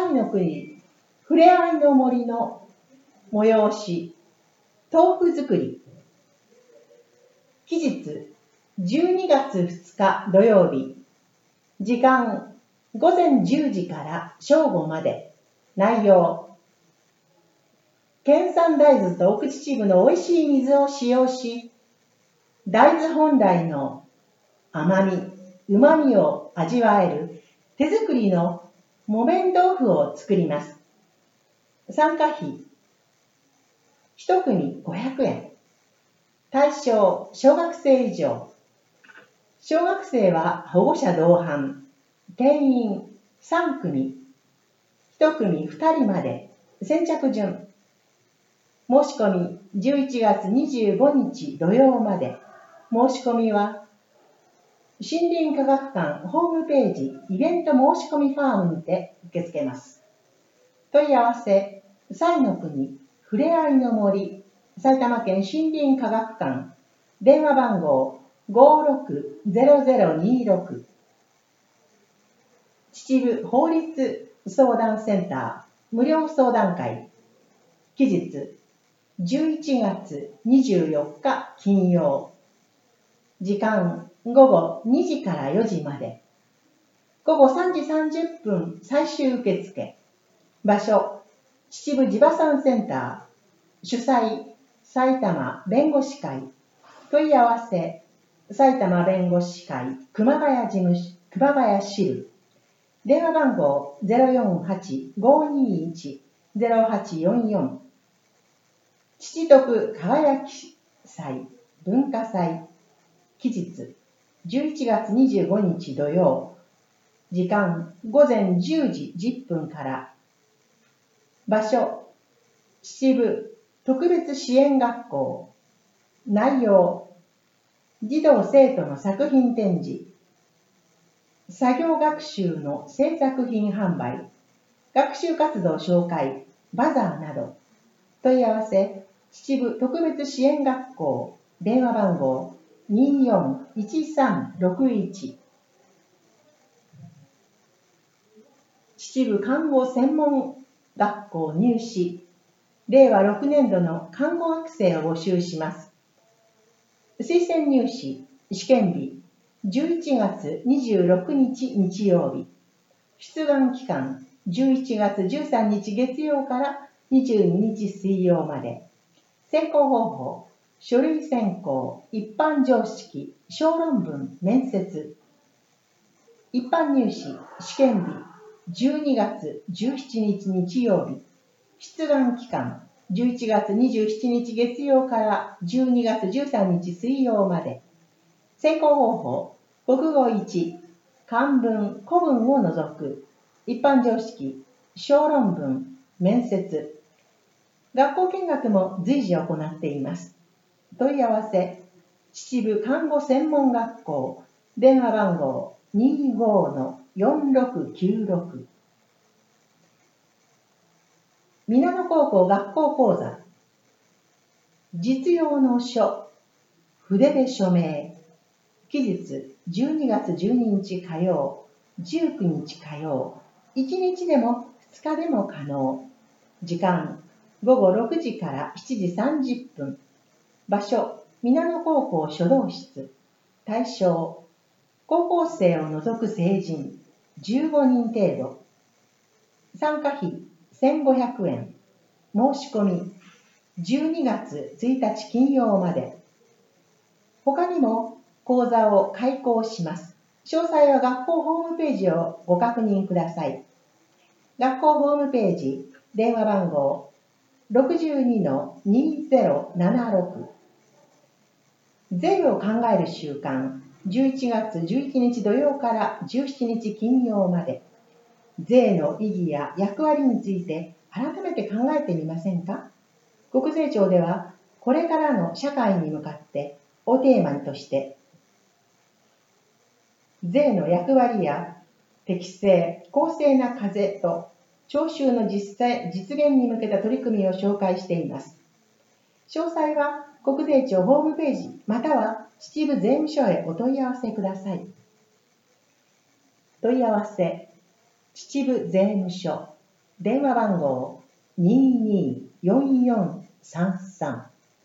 彩の国ふれあいの森の催し、豆腐作り。期日12月2日土曜日。時間午前10時から正午まで。内容、県産大豆と奥秩父のおいしい水を使用し、大豆本来の甘み、旨みを味わえる手作りの木綿豆腐を作ります。参加費1組500円。対象小学生以上。小学生は保護者同伴。定員3組。1組2人まで。先着順。申し込み11月25日土曜まで。申し込みは森林科学館ホームページイベント申し込みファームにて受け付けます。問い合わせ、彩の国ふれあいの森埼玉県森林科学館、電話番号560026、秩父法律相談センター無料相談会。期日11月24日金曜。時間午後2時から4時まで。午後3時30分最終受付。場所、秩父地場産センター。主催、埼玉弁護士会。問い合わせ、埼玉弁護士会熊谷事務所、熊谷支部。電話番号 048-521-0844。父徳輝き祭文化祭。期日11月25日土曜。時間午前10時10分から。場所、秩父特別支援学校。内容、児童生徒の作品展示、作業学習の制作品販売、学習活動紹介、バザーなど。問い合わせ、秩父特別支援学校。電話番号241361。秩父看護専門学校入試。令和6年度の看護学生を募集します。推薦入試、試験日、11月26日日曜日。出願期間、11月13日月曜から22日水曜まで。選考方法、書類選考、一般常識、小論文、面接。一般入試、試験日、12月17日日曜日。出願期間、11月27日月曜から12月13日水曜まで。選考方法、国語1、漢文、古文を除く。一般常識、小論文、面接。学校見学も随時行っています。問い合わせ、秩父看護専門学校、電話番号 25-4696。皆野高校学校講座。実用の書、筆で署名。期日12月12日火曜、19日火曜。1日でも2日でも可能。時間、午後6時から7時30分。場所、皆野高校書道室。対象、高校生を除く成人、15人程度。参加費1500円。申し込み12月1日金曜まで。他にも講座を開講します。詳細は学校ホームページをご確認ください。学校ホームページ、電話番号 62-2076。税を考える習慣、11月11日土曜から17日金曜まで。税の意義や役割について改めて考えてみませんか？国税庁では、これからの社会に向かってをテーマとして、税の役割や適正、公正な課税と徴収の実現に向けた取り組みを紹介しています。詳細は国税庁ホームページまたは秩父税務署へお問い合わせください。問い合わせ、秩父税務署電話番号224433。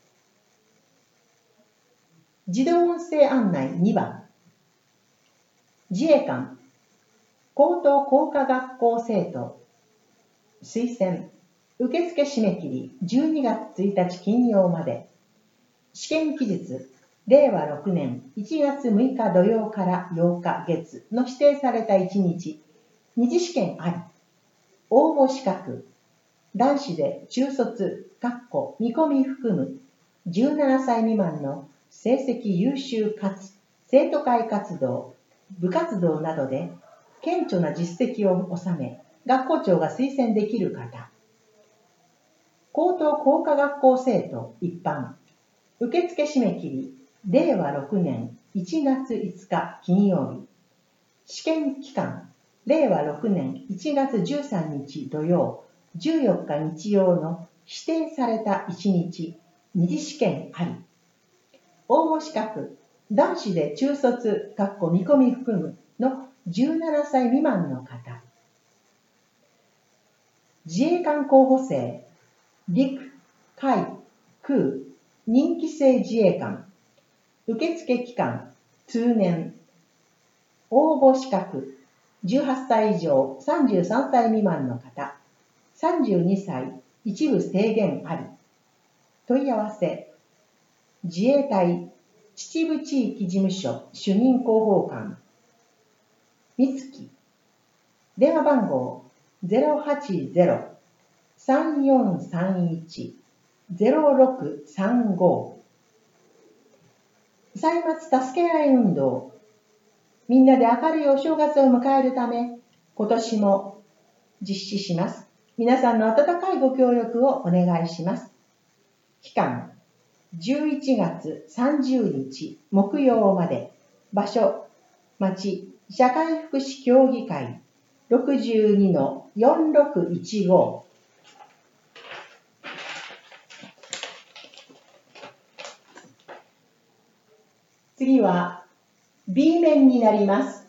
自動音声案内2番。自衛官高等工科学校生徒推薦受付締め切り12月1日金曜まで。試験期日令和6年1月6日土曜から8日月の指定された1日、二次試験あり。応募資格男子で中卒見込み含む17歳未満の成績優秀かつ生徒会活動、部活動などで顕著な実績を収め、学校長が推薦できる方。高等工科学校生徒一般。受付締め切り令和6年1月5日金曜日。試験期間令和6年1月13日土曜、14日日曜の指定された1日、二次試験あり。応募資格男子で中卒見込み含むの17歳未満の方。自衛官候補生陸海空任期制自衛官。受付期間通年。応募資格18歳以上33歳未満の方。32歳一部制限あり。問い合わせ自衛隊秩父地域事務所主任広報官美月。電話番号080-3431-0635。歳末助け合い運動。みんなで明るいお正月を迎えるため、今年も実施します。皆さんの温かいご協力をお願いします。期間11月30日木曜まで。場所町社会福祉協議会 62-4615。次は B 面になります。